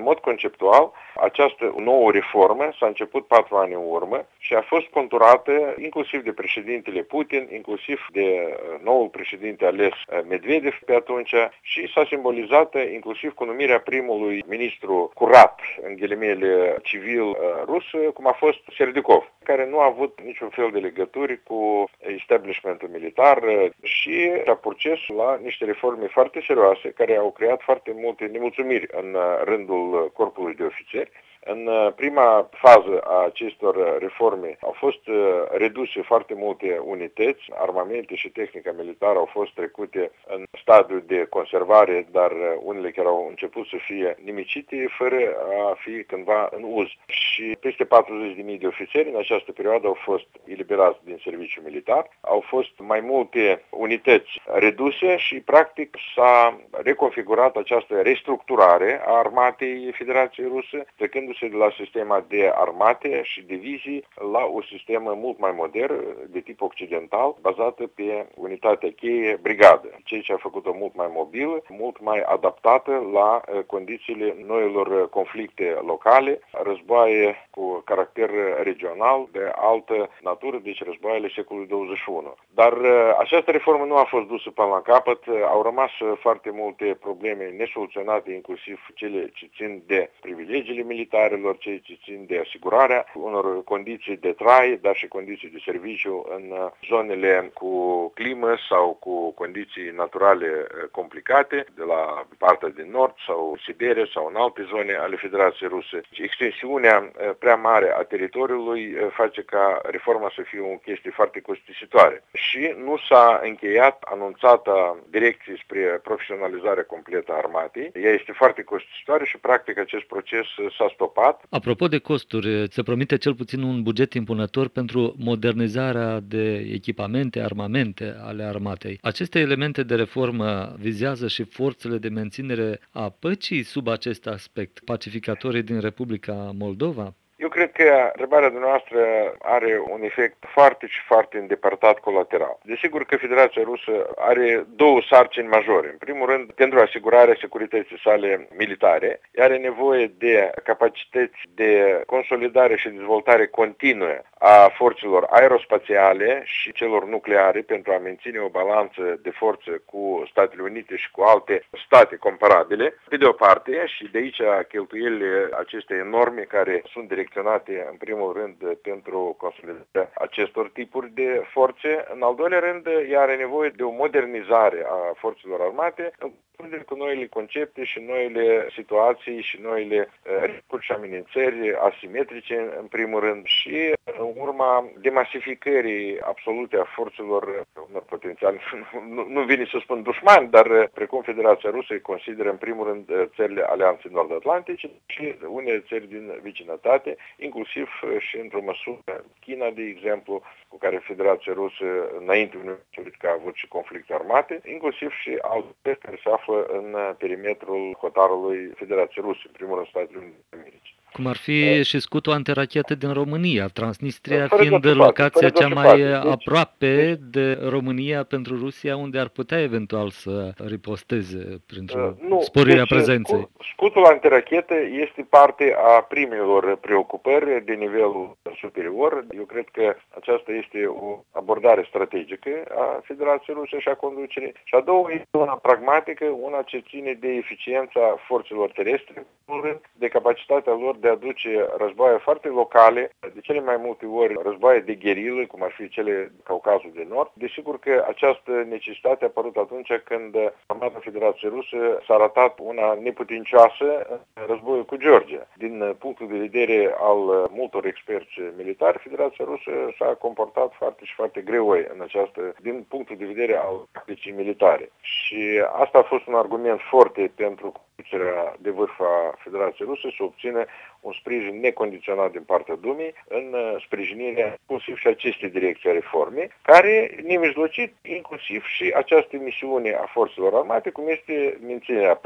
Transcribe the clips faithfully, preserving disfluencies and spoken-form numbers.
mod conceptual, această nouă reformă s-a început patru ani în urmă și a fost conturată inclusiv de președintele Putin, inclusiv de noul președinte ales Medvedev pe atunci și s-a simbolizat inclusiv cu numirea primului ministru curat, în ghilimele civil rus, cum a fost Serdikov, care nu a avut niciun fel de legături cu establishmentul militar și a proces la niște reforme foarte serioase care au creat foarte multe nemulțumiri în rândul corpului de ofițeri. În prima fază a acestor reforme au fost reduse foarte multe unități, armamente și tehnica militară au fost trecute în stadiu de conservare, dar unele chiar au început să fie nimicite fără a fi cândva în uz. Și peste patruzeci de mii de ofițeri în această perioadă au fost eliberați din serviciu militar, au fost mai multe unități reduse și practic s-a reconfigurat această restructurare a armatei Federației Ruse, trecând de la sistema de armate și divizii la un sistem mult mai modern, de tip occidental, bazată pe unitatea cheie, brigadă, ceea ce a făcut-o mult mai mobilă, mult mai adaptată la condițiile noilor conflicte locale, războaie cu caracter regional, de altă natură, deci războaiele secolului douăzeci și unu. Dar această reformă nu a fost dusă până la capăt, au rămas foarte multe probleme nesoluționate, inclusiv cele ce țin de privilegiile militare, cei ce țin de asigurarea unor condiții de trai, dar și condiții de serviciu în zonele cu climă sau cu condiții naturale complicate, de la partea din nord sau Siberia sau în alte zone ale Federației Ruse. Extensiunea prea mare a teritoriului face ca reforma să fie o chestie foarte costisitoare. Și nu s-a încheiat anunțata direcție spre profesionalizarea completă a armatei. Ea este foarte costisitoare și practic acest proces s-a stopat. Apropo de costuri, se promite cel puțin un buget impunător pentru modernizarea de echipamente, armamente ale armatei. Aceste elemente de reformă vizează și forțele de menținere a păcii sub acest aspect, pacificatorii din Republica Moldova? Eu cred că întrebarea dumneavoastră are un efect foarte și foarte îndepărtat colateral. Desigur că Federația Rusă are două sarcini majore. În primul rând, pentru asigurarea securității sale militare, ea are nevoie de capacități de consolidare și dezvoltare continuă a forțelor aerospațiale și celor nucleare pentru a menține o balanță de forță cu Statele Unite și cu alte state comparabile, pe de o parte, și de aici cheltuielile acestea enorme care sunt direcționate în primul rând pentru consolidarea acestor tipuri de forțe. În al doilea rând, ea are nevoie de o modernizare a forțelor armate cu noile concepte și noile situații și noile riscuri și amenințări asimetrice în primul rând și în urma demasificării absolute a forțelor potențial, nu, nu vine să spun dușmani, dar precum Federația Rusă îi consideră în primul rând țările Alianței Nord-Atlantice și unele țări din vecinătate, inclusiv și într-o măsură China, de exemplu, cu care Federația Rusă înainte Uniunii Sovietice a avut și conflicte armate, inclusiv și alte care se află în perimetrul hotarului Federației Ruse, în primul rând Statele Unite ale Americii. Cum ar fi și scutul antirachetă din România, Transnistria fără fiind de locația cea mai deci, aproape deci, de România pentru Rusia, unde ar putea eventual să riposteze printr-o uh, sporire deci, a prezenței. Scutul antirachetă este parte a primelor preocupări de nivelul superior. Eu cred că aceasta este o abordare strategică a Federației Ruse și a conducerii. Și a doua este una pragmatică, una ce ține de eficiența forțelor terestre, de capacitatea lor de a duce războaie foarte locale, de cele mai multe ori războaie de gherilă, cum ar fi cele Caucazul de Nord. Desigur că această necesitate a apărut atunci când armata Federației Ruse s-a arătat una neputincioasă în războiul cu Georgia. Din punctul de vedere al multor experți militari, Federația Rusă s-a comportat foarte și foarte greoi în această, din punctul de vedere al tacticii militare. Și asta a fost un argument foarte pentru conducerea de vârf a Federației Ruse să obțină un sprijin necondiționat din partea Dumei în sprijinirea inclusiv și acestei direcții a reformei, care nemijlocit inclusiv și această misiune a forțelor armate, cum este menținerea păcii.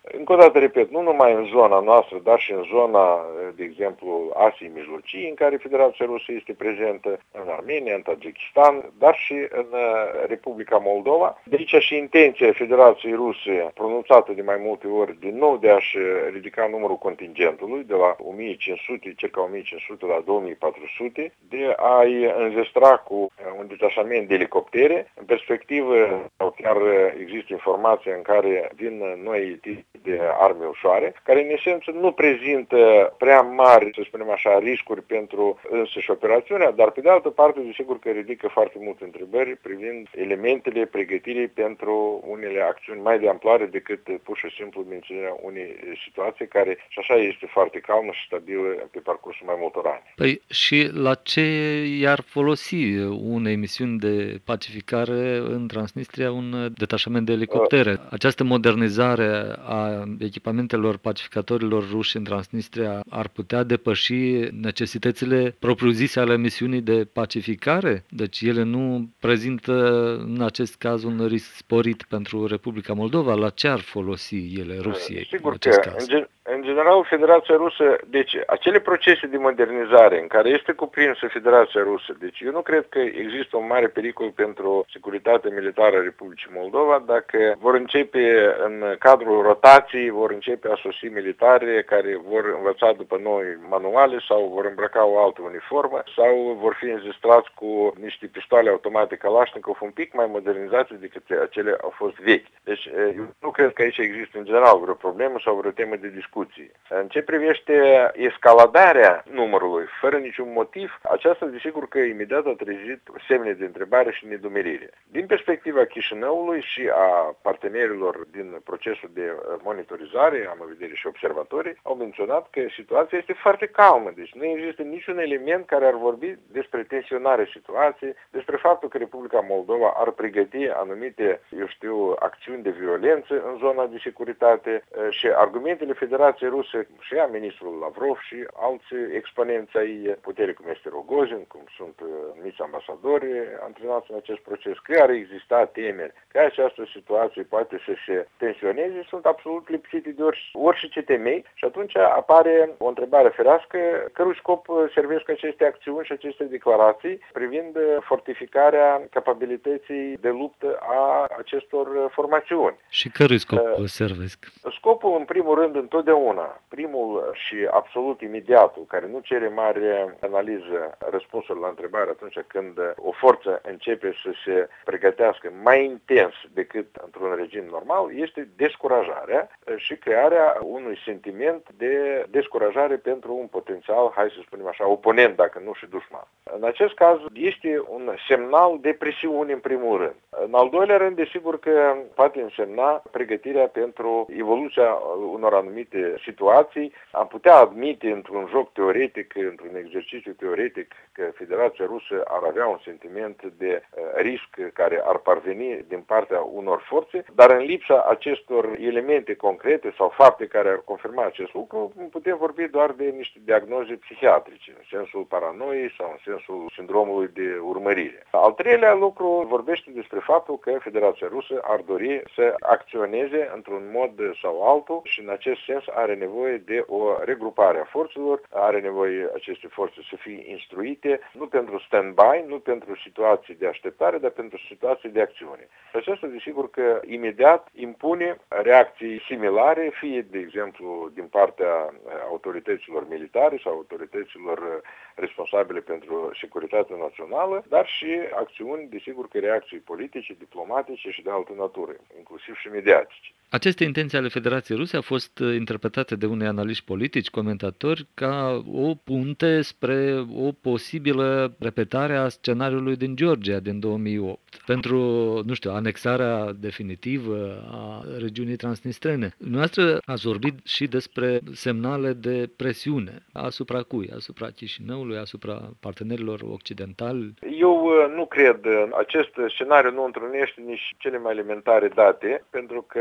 Încă o dată repet, nu numai în zona noastră, dar și în zona, de exemplu, Asiei Mijlocii, în care Federația Rusă este prezentă, în Armenia, în Tajikistan, dar și în Republica Moldova. De aici și intenția Federației Ruse, pronunțată de mai multe ori, din nou de a-și ridica numărul contingentului de la o mie cinci sute, circa o mie cinci sute la două mii patru sute, de a-i înzestra cu un detașament de elicoptere. În perspectivă, chiar există informația în care vin noi tipi de arme ușoare, care în esență nu prezintă prea mari, să spunem așa, riscuri pentru însăși operațiunea, dar pe de altă parte, desigur că ridică foarte multe întrebări privind elementele pregătirii pentru unele acțiuni mai de amploare decât pur și simplu menținerea unei situații care și așa este foarte calmă și stabilă pe parcursul mai multor ani. Păi și la ce i-ar folosi unei misiuni de pacificare în Transnistria un detașament de elicoptere? Această modernizare a echipamentelor pacificatorilor ruși în Transnistria ar putea depăși necesitățile propriu-zise ale misiunii de pacificare? Deci ele nu prezintă în acest caz un risc sporit pentru Republica Moldova? La ce ar folosi ele Rusiei? Sigur în acest că, caz? În, în general, Federația Rusă, deci acele procese de modernizare în care este cuprinsă Federația Rusă, deci eu nu cred că există un mare pericol pentru securitatea militară a Republicii Moldova dacă vor începe în cadrul rotației, vor începe a sosi militare care vor învăța după noi manuale sau vor îmbrăca o altă uniformă sau vor fi înzestrați cu niște pistoale automate Kalashnikov un pic mai modernizate decât acele au fost vechi. Deci eu nu cred că aici există în general vreo problemă sau vreo temă de discuții. În ce privește escaladarea numărului, fără niciun motiv, aceasta desigur că imediat a trezit semne de întrebare și nedumerire. Din perspectiva Chișinăului și a partenerilor din procesul de monitorizare, am în vedere și observatorii, au menționat că situația este foarte calmă, deci nu există niciun element care ar vorbi despre tensionarea situației, despre faptul că Republica Moldova ar pregăti anumite, eu știu, acțiuni de violență în zona de securitate și argumentele Federației Ruse și a ministrului Lavrov și alți exponenți ai puterii, cum este Rogozin, cum sunt numiți ambasadori antrenați în acest proces, că ar exista temeri că această situație poate să se tensioneze, sunt absolut lipsite de orice temei și atunci apare o întrebare ferească, cărui scop servesc aceste acțiuni și aceste declarații privind fortificarea capabilității de luptă a acestor formațiuni. Și cărui scop uh, servesc? Scopul, în primul rând, întotdeauna, primul și absolut imediatul, care nu cere mare analiză, răspunsul la întrebare atunci când o forță începe să se pregătească mai intens decât într-un regim normal, este descurajarea și crearea unui sentiment de descurajare pentru un potențial, hai să spunem așa, oponent, dacă nu și dușman. În acest caz este un semnal de presiune în primul rând. În al doilea rând, desigur că poate însemna pregătirea pentru evoluția unor anumite situații. Am putea admite într-un joc teoretic, într-un exercițiu teoretic, că Federația Rusă ar avea un sentiment de risc care ar parveni din partea unor forțe, dar în lipsa acestor elemente concrete sau fapte care ar confirma acest lucru, putem vorbi doar de niște diagnoze psihiatrice, în sensul paranoiei sau în sensul sindromului de urmărire. Al treilea lucru vorbește despre faptul că Federația Rusă ar dori să acționeze într-un mod sau altul și în acest sens are nevoie de o regrupare a forțelor, are nevoie aceste forțe să fie instruite, nu pentru stand-by, nu pentru situații de așteptare, dar pentru situații de acțiune. Și aceasta, desigur că imediat impune reacții similare, fie, de exemplu, din partea autorităților militare sau autorităților responsabile pentru securitatea națională, dar și acțiuni, desigur că reacții politice, diplomatice și de altă natură, inclusiv și mediatice. Aceste intenții ale Federației Ruse au fost interpretate de unei analiști politici, comentatori, ca o punte spre o posibilă repetare a scenariului din Georgia din două mii opt, pentru, nu știu, anexarea definitivă a regiunii transnistrene. Dumneavoastră ați vorbit și despre semnale de presiune asupra cui? Asupra Chișinăului, asupra partenerilor occidentali? Eu nu cred. Acest scenariu nu întrunește nici cele mai elementare date, pentru că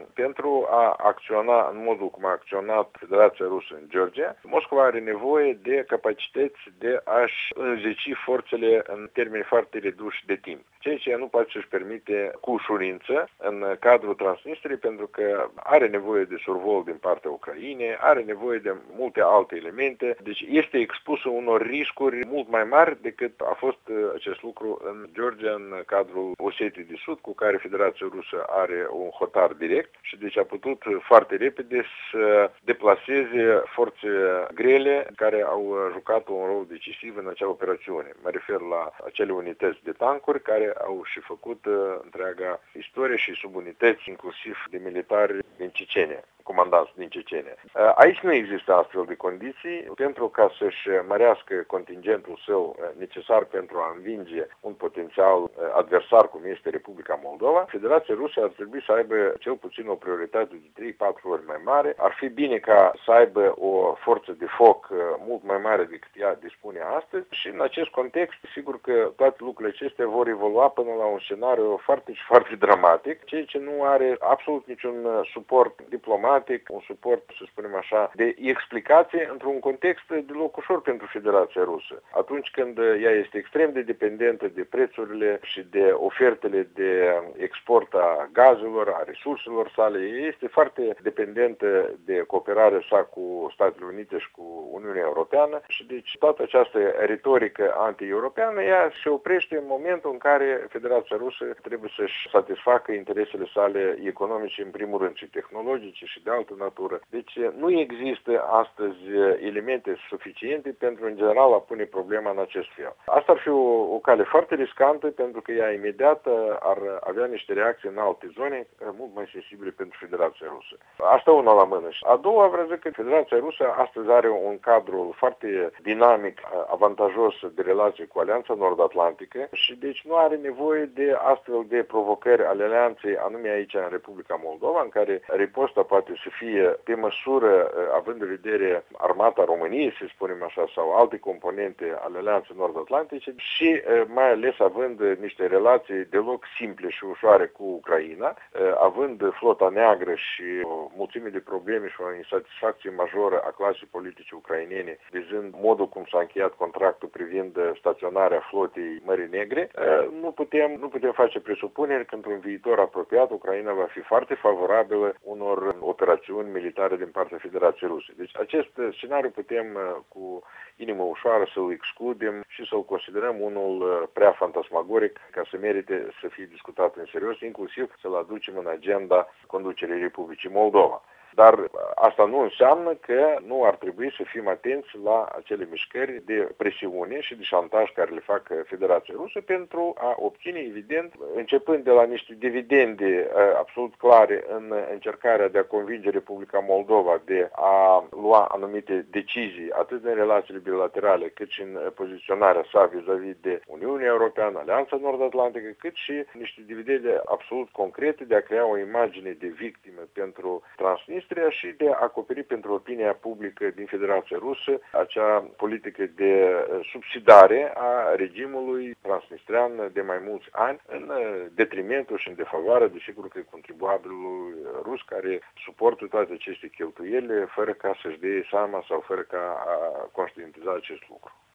pentru a acționa în modul cum a acționat Federația Rusă în Georgia, Moscova are nevoie de capacități de a-și înzeci forțele în termeni foarte reduși de timp. Ceea ce ea nu poate să-și permite cu ușurință în cadrul Transnistriei, pentru că are nevoie de survol din partea Ucrainei, are nevoie de multe alte elemente, deci este expusă unor riscuri mult mai mari decât a fost acest lucru în Georgia, în cadrul Osetiei de Sud, cu care Federația Rusă are un hotar direct și deci a putut foarte repede să deplaseze forțe grele care au jucat un rol decisiv în acea operațiune. Mă refer la acele unități de tancuri care au și făcut întreaga istorie și subunități, inclusiv de militari din Cecenia, comandanți din Cecenia. Aici nu există astfel de condiții pentru ca să-și mărească contingentul său necesar pentru a învinge un potențial adversar cum este Republica Moldova. Federația Rusă ar trebui să aibă cel puțin o prioritate de trei patru ori mai mare. Ar fi bine ca să aibă o forță de foc mult mai mare decât ea dispune astăzi și în acest context, sigur că toate lucrurile acestea vor evolua până la un scenariu foarte și foarte dramatic, ceea ce nu are absolut niciun suport diplomatic, un suport, să spunem așa, de explicație într-un context deloc ușor pentru Federația Rusă. Atunci când ea este extrem de dependentă de prețurile și de ofertele de export a gazelor, a resurselor sale, ea este foarte dependentă de cooperarea sa cu Statele Unite și cu Uniunea Europeană și deci toată această retorică anti-europeană, ea se oprește în momentul în care Federația Rusă trebuie să-și satisfacă interesele sale economice, în primul rând, și tehnologice și de altă natură. Deci nu există astăzi elemente suficiente pentru, în general, a pune problema în acest fel. Asta ar fi o, o cale foarte riscantă pentru că ea imediat ar avea niște reacții în alte zone mult mai sensibile pentru Federația Rusă. Asta una la mână. A doua, vreau să zic că Federația Rusă astăzi are un cadru foarte dinamic, avantajos de relație cu Alianța Nord-Atlantică și deci nu are nevoie de astfel de provocări ale alianței, anume aici în Republica Moldova, în care riposta poate să fie pe măsură, având în vedere armata României, să spunem așa, sau alte componente ale Alianței Nord-Atlantice și mai ales având niște relații deloc simple și ușoare cu Ucraina, având flota neagră și o mulțime de probleme și o insatisfacție majoră a clasei politice ucrainene, vizând modul cum s-a încheiat contractul privind staționarea flotei Mării Negre, nu putem, nu putem face presupuneri că într-un viitor apropiat Ucraina va fi foarte favorabilă unor operațiuni militare din partea Federației Ruse. Deci acest scenariu putem cu inimă ușoară să-l excludem și să-l considerăm unul prea fantasmagoric ca să merite să fie discutat în serios, inclusiv să-l aducem în agenda conducerii Republicii Moldova. Dar asta nu înseamnă că nu ar trebui să fim atenți la acele mișcări de presiune și de șantaj care le fac Federația Rusă pentru a obține, evident, începând de la niște dividende absolut clare în încercarea de a convinge Republica Moldova de a lua anumite decizii, atât în relațiile bilaterale, cât și în poziționarea sa vis-a-vis de Uniunea Europeană, Alianța Nord-Atlantică, cât și niște dividende absolut concrete de a crea o imagine de victimă pentru Transnistria și de a acoperi pentru opinia publică din Federația Rusă acea politică de subsidare a regimului transnistrian de mai mulți ani în detrimentul și în defavoarea, desigur, că contribuabilul rus care suportă toate aceste cheltuieli fără ca să-și dea seama sau fără ca a conștientiza acest lucru.